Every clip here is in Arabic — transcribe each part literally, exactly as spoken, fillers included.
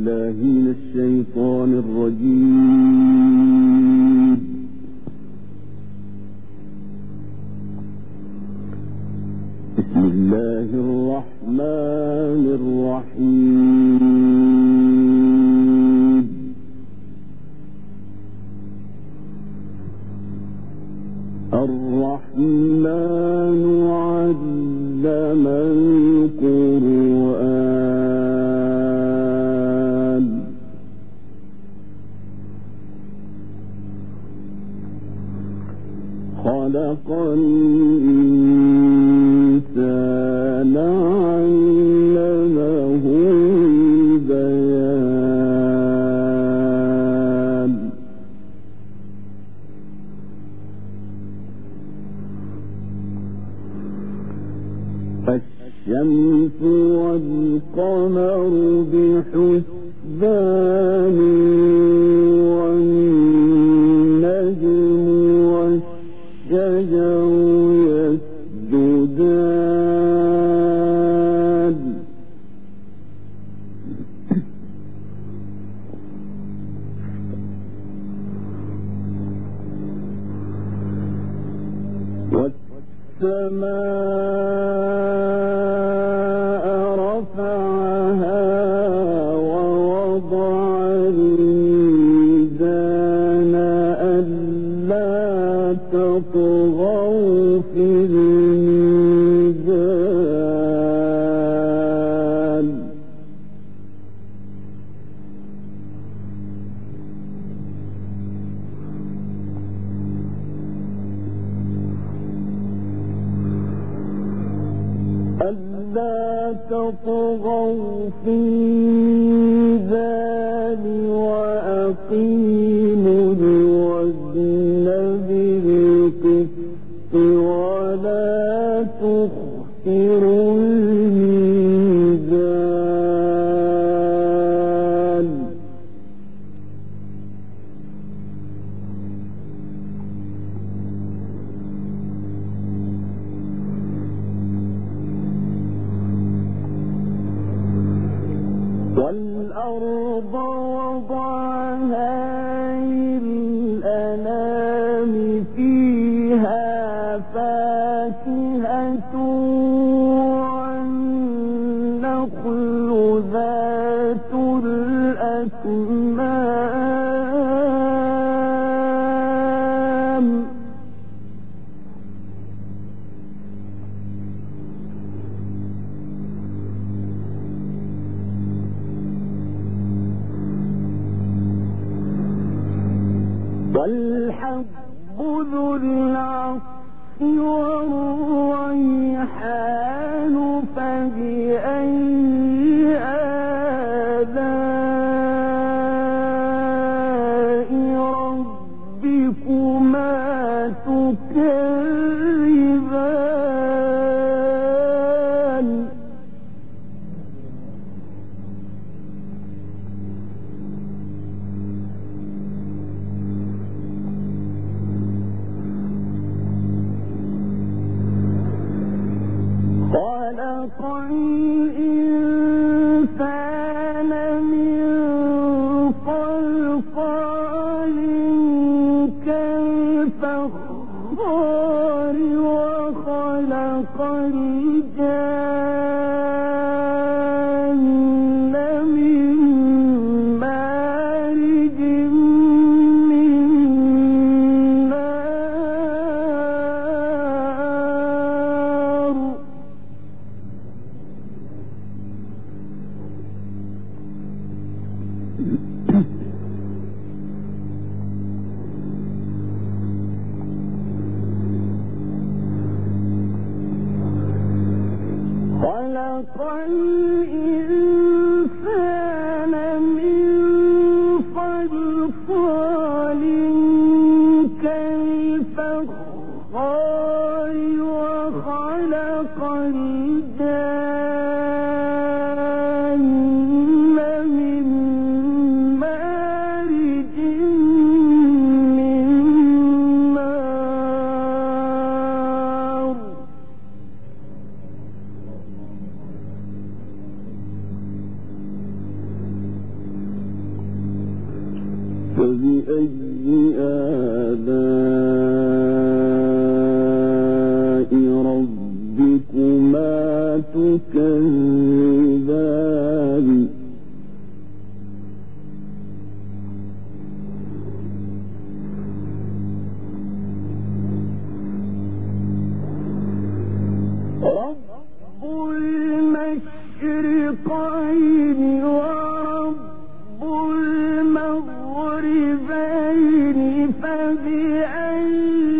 بالله من الشيطان الرجيم. بسم الله الرحمن الرحيم. الرحمن علم القرآن خلق الإنسان علمه البيان. الشمس والقمر بحسبان والنجم والشجر يسجدان والسماء رفعها ووضع الميزان ألا تطغوا في الميزان ألا تطغوا في الميزان وأقيموا الوزن بالقسط ولا تخسروا الميزان والأرض وضعها للأنام فيها فاكهة والنخل ذات الأكمام والحب ذو العصف والريحان فبأي آلاء ربكما تكذبان خلق الإنسان من صلصال كالفخار وخلق الجان من مارج من نار خلق الإنسان من صلصال كالفخار وخلق الجان من مارج من نار فبأي آلاء ربكما تكذبان رب المشرقين ورب المغربين فبأي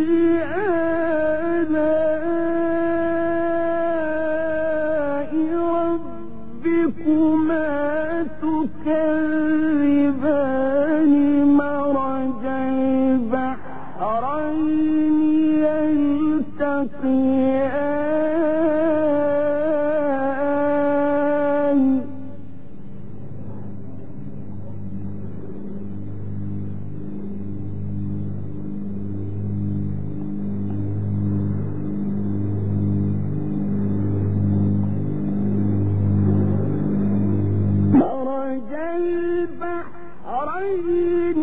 آلاء ربكما تكذبان مرج البحرين يلتقيان مرج البحرين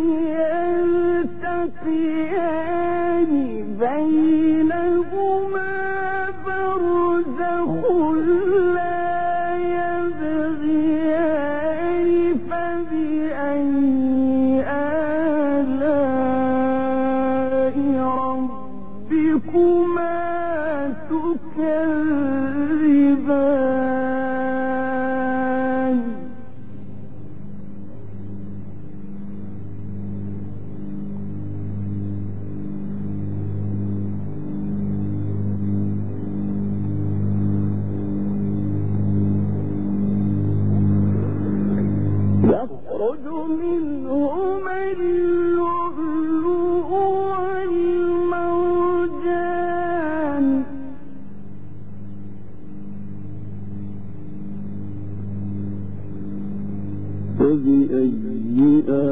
يلتقيان بينهما برزخ لا يبغيان فبأي آلاء ربكما تكذبان يخرج منهما اللؤلؤ والمرجان فبأي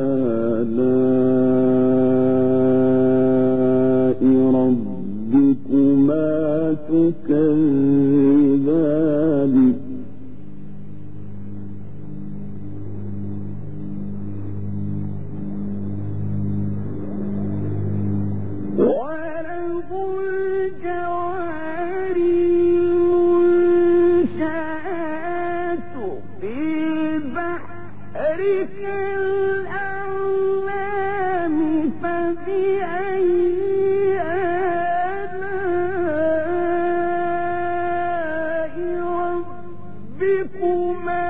آلاء ربكما تكذبان وله الجوار المنشآت في البحر كالأعلام فبأي آلاء ربكما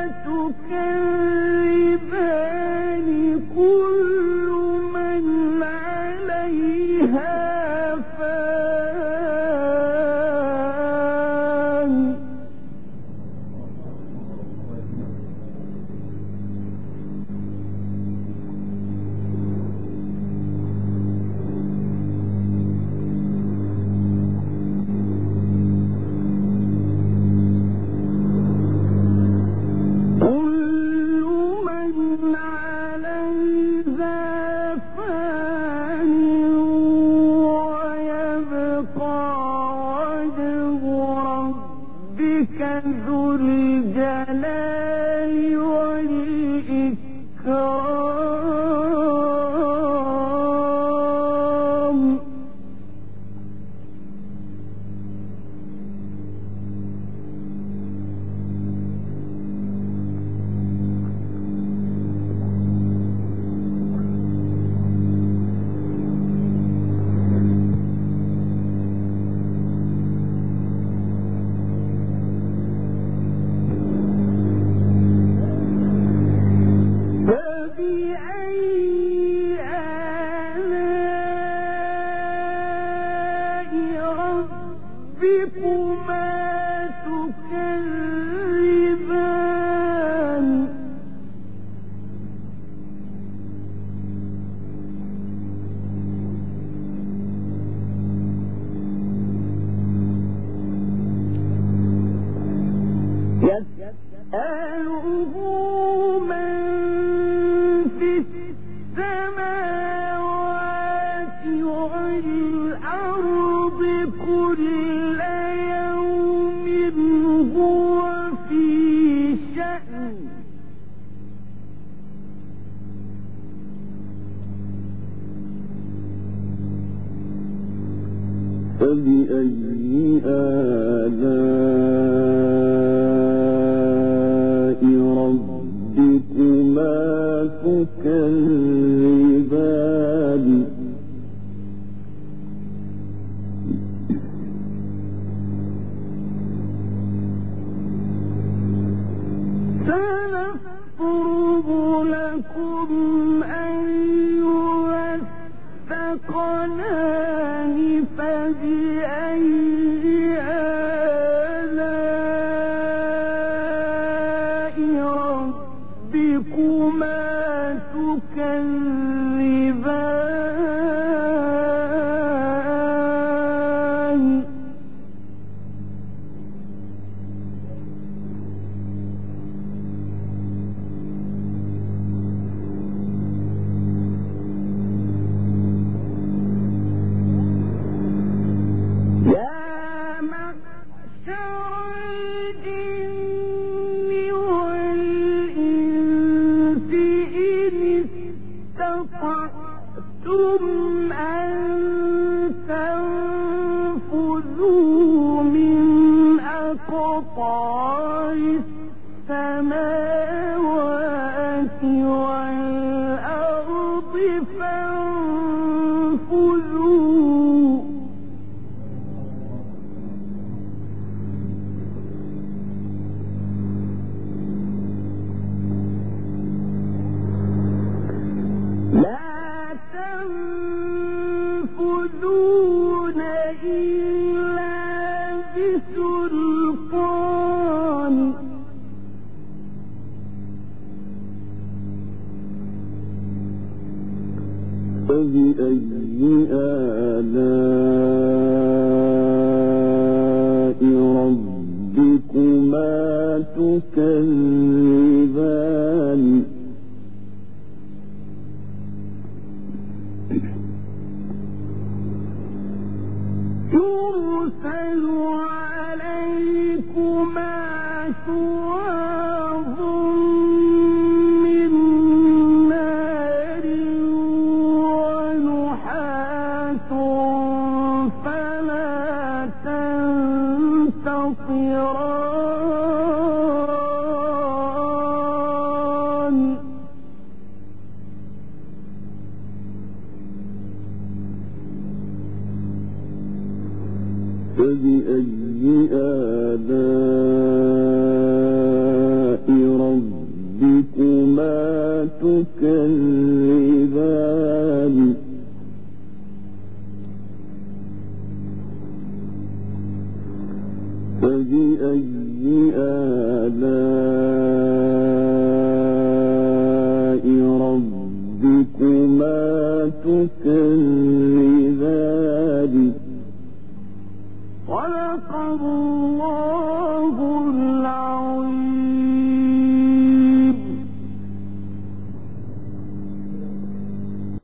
تكذبان كل من عليها فان ذو الجلال والإكرام يسأله من في السماوات والأرض كل يوم هو في شأن فبأي آلاء ربكما تكذبان سنفرغ لكم أيها الثقلان فبأي آلاء ربكما تكذبان أقطار السماوات والأرض فانفذوا لا تنفذون إلا بسلطان فبأي آلاء ربكما تكذبان يرسل عليكما شواظ من نار ونحاس فلا تنتصران فبأي آلاء ربكما تكذبان فبأي آلاء ربكما تكذبان صدق الله العظيم.